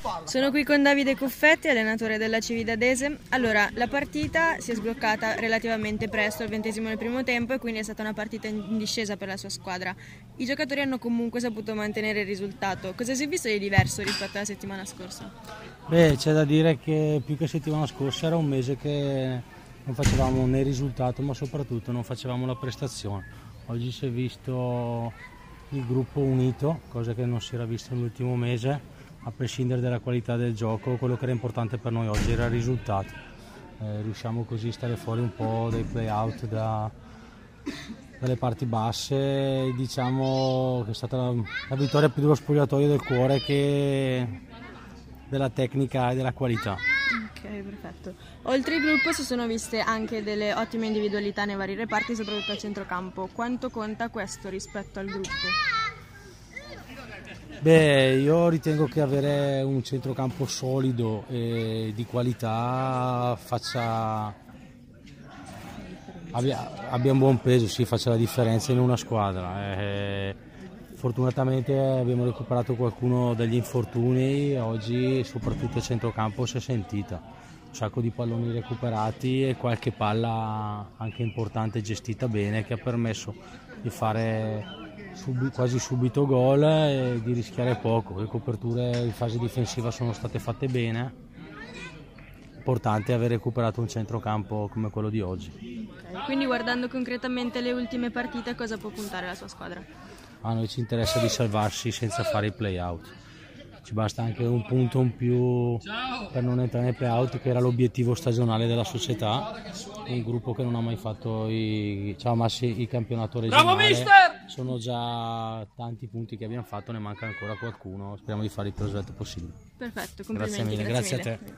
Sono qui con Davide Cuffetti, allenatore della Cividadese. Allora, la partita si è sbloccata relativamente presto, al 20° del primo tempo, e quindi è stata una partita in discesa per la sua squadra. I giocatori hanno comunque saputo mantenere il risultato. Cosa si è visto di diverso rispetto alla settimana scorsa? Beh, c'è da dire che più che settimana scorsa era un mese che non facevamo né risultato, ma soprattutto non facevamo la prestazione. Oggi si è visto il gruppo unito, cosa che non si era vista nell'ultimo mese. A prescindere dalla qualità del gioco, quello che era importante per noi oggi era il risultato. Riusciamo così a stare fuori un po' dai play-out, dalle parti basse. Diciamo che è stata la vittoria più dello spogliatoio del cuore che della tecnica e della qualità. Ok, perfetto. Oltre il gruppo si sono viste anche delle ottime individualità nei vari reparti, soprattutto a centrocampo. Quanto conta questo rispetto al gruppo? Beh, io ritengo che avere un centrocampo solido e di qualità abbia un buon peso, sì, faccia la differenza in una squadra. Fortunatamente abbiamo recuperato qualcuno dagli infortuni, oggi soprattutto a centrocampo si è sentita. Un sacco di palloni recuperati e qualche palla anche importante gestita bene, che ha permesso di fare quasi subito gol e di rischiare poco. Le coperture in fase difensiva sono state fatte bene. Importante aver recuperato un centrocampo come quello di oggi. Okay. Quindi, guardando concretamente le ultime partite, cosa può puntare la sua squadra? A noi ci interessa di salvarsi senza fare i play-out. Ci basta anche un punto in più per non entrare nei play-out, che era l'obiettivo stagionale della società. Un gruppo che non ha mai fatto il campionato regionale. Sono già tanti punti che abbiamo fatto, ne manca ancora qualcuno. Speriamo di fare il più svelto possibile. Perfetto, complimenti. Grazie mille, grazie a te.